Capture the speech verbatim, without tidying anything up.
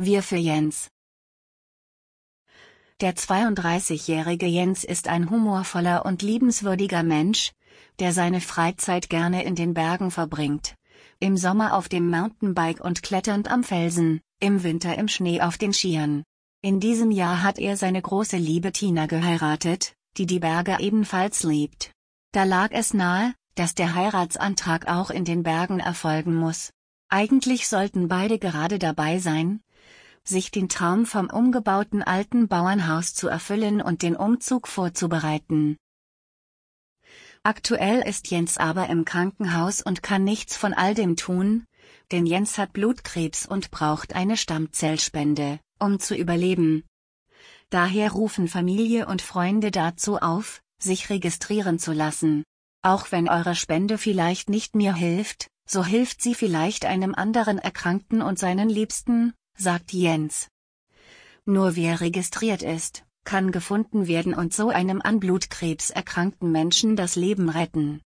Wir für Jens. Der zweiunddreißigjährige Jens ist ein humorvoller und liebenswürdiger Mensch, der seine Freizeit gerne in den Bergen verbringt. Im Sommer auf dem Mountainbike und kletternd am Felsen, im Winter im Schnee auf den Skiern. In diesem Jahr hat er seine große Liebe Tina geheiratet, die die Berge ebenfalls liebt. Da lag es nahe, dass der Heiratsantrag auch in den Bergen erfolgen muss. Eigentlich sollten beide gerade dabei sein, sich den Traum vom umgebauten alten Bauernhaus zu erfüllen und den Umzug vorzubereiten. Aktuell ist Jens aber im Krankenhaus und kann nichts von all dem tun, denn Jens hat Blutkrebs und braucht eine Stammzellspende, um zu überleben. Daher rufen Familie und Freunde dazu auf, sich registrieren zu lassen. Auch wenn eure Spende vielleicht nicht mir hilft, so hilft sie vielleicht einem anderen Erkrankten und seinen Liebsten, sagt Jens. Nur wer registriert ist, kann gefunden werden und so einem an Blutkrebs erkrankten Menschen das Leben retten.